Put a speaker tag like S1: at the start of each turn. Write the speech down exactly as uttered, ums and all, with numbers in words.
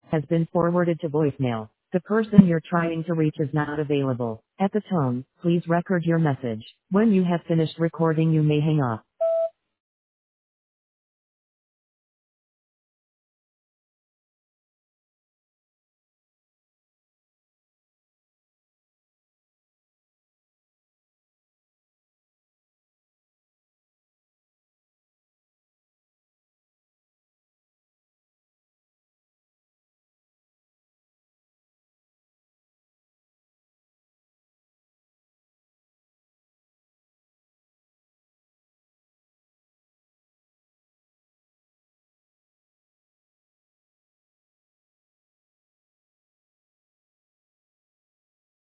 S1: has been forwarded to voicemail. The person you're trying to reach is not available. At the tone, please record your message. When you have finished recording, you may hang up.